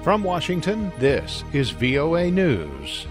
From Washington, this is VOA News.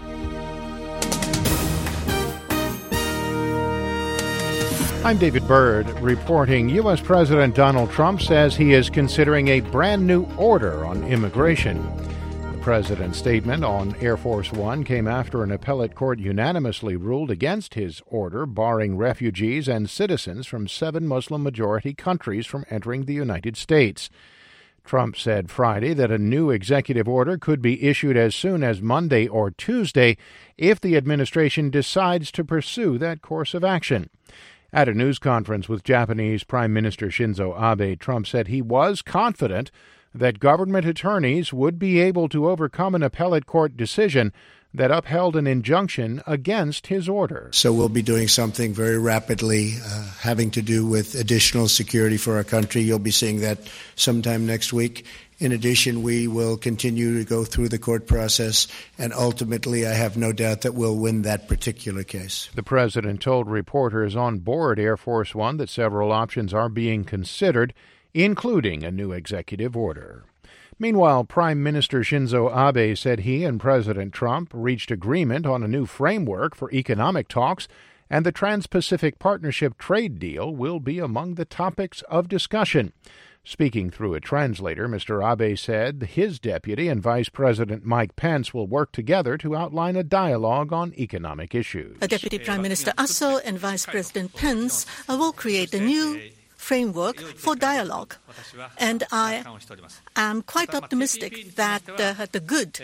I'm David Byrd reporting. U.S. President Donald Trump says he is considering a brand new order on immigration. The president's statement on Air Force One came after an appellate court unanimously ruled against his order barring refugees and citizens from 7 Muslim-majority countries from entering the United States. Trump said Friday that a new executive order could be issued as soon as Monday or Tuesday if the administration decides to pursue that course of action. At a news conference with Japanese Prime Minister Shinzo Abe, Trump said he was confident that government attorneys would be able to overcome an appellate court decision that upheld an injunction against his order. So we'll be doing something very rapidly having to do with additional security for our country. You'll be seeing that sometime next week. In addition, we will continue to go through the court process, and ultimately, I have no doubt that we'll win that particular case. The president told reporters on board Air Force One that several options are being considered, including a new executive order. Meanwhile, Prime Minister Shinzo Abe said he and President Trump reached agreement on a new framework for economic talks, and the Trans-Pacific Partnership trade deal will be among the topics of discussion. Speaking through a translator, Mr. Abe said his deputy and Vice President Mike Pence will work together to outline a dialogue on economic issues. Deputy Prime Minister Aso and Vice President Pence will create a new framework for dialogue. And I am quite optimistic that the good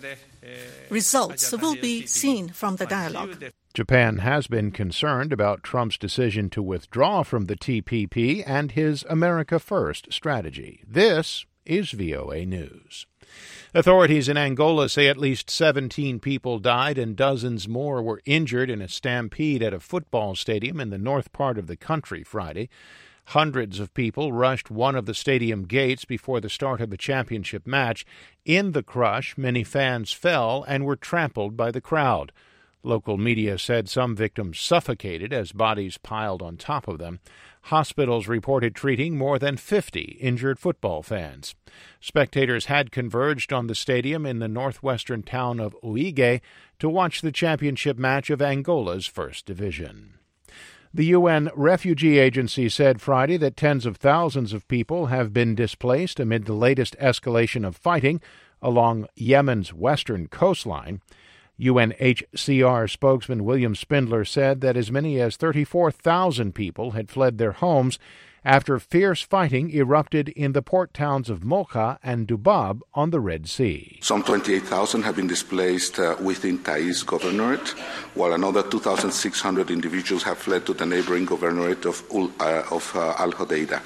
results will be seen from the dialogue. Japan has been concerned about Trump's decision to withdraw from the TPP and his America First strategy. This is VOA News. Authorities in Angola say at least 17 people died and dozens more were injured in a stampede at a football stadium in the north part of the country Friday. Hundreds of people rushed one of the stadium gates before the start of the championship match. In the crush, many fans fell and were trampled by the crowd. Local media said some victims suffocated as bodies piled on top of them. Hospitals reported treating more than 50 injured football fans. Spectators had converged on the stadium in the northwestern town of Uige to watch the championship match of Angola's First Division. The UN Refugee Agency said Friday that tens of thousands of people have been displaced amid the latest escalation of fighting along Yemen's western coastline. UNHCR spokesman William Spindler said that as many as 34,000 people had fled their homes after fierce fighting erupted in the port towns of Mocha and Dubab on the Red Sea. Some 28,000 have been displaced within Taiz Governorate, while another 2,600 individuals have fled to the neighboring governorate of Al Hodeida.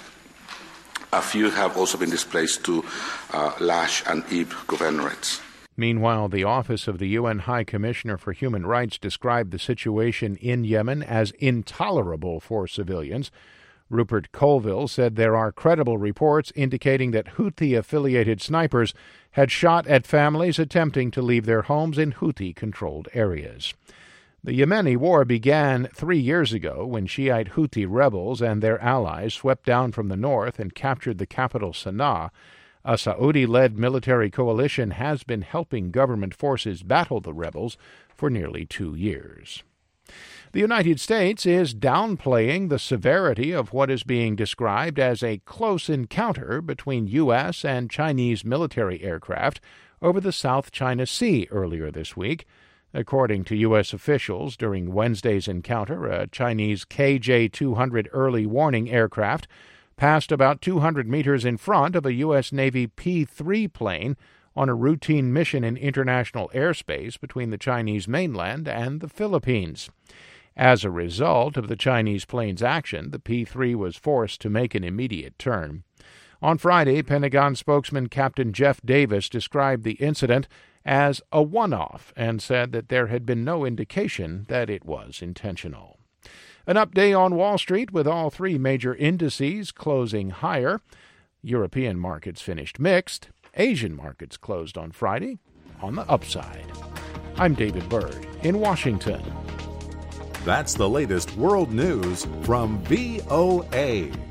A few have also been displaced to Lash and Ib governorates. Meanwhile, the Office of the UN High Commissioner for Human Rights described the situation in Yemen as intolerable for civilians. Rupert Colville said there are credible reports indicating that Houthi-affiliated snipers had shot at families attempting to leave their homes in Houthi-controlled areas. The Yemeni war began 3 years ago when Shiite Houthi rebels and their allies swept down from the north and captured the capital Sana'a. A Saudi-led military coalition has been helping government forces battle the rebels for nearly 2 years. The United States is downplaying the severity of what is being described as a close encounter between U.S. and Chinese military aircraft over the South China Sea earlier this week. According to U.S. officials, during Wednesday's encounter, a Chinese KJ-200 early warning aircraft passed about 200 meters in front of a U.S. Navy P-3 plane on a routine mission in international airspace between the Chinese mainland and the Philippines. As a result of the Chinese plane's action, the P-3 was forced to make an immediate turn. On Friday, Pentagon spokesman Captain Jeff Davis described the incident as a one-off and said that there had been no indication that it was intentional. An update on Wall Street with all 3 major indices closing higher. European markets finished mixed. Asian markets closed on Friday on the upside. I'm David Byrd in Washington. That's the latest world news from VOA.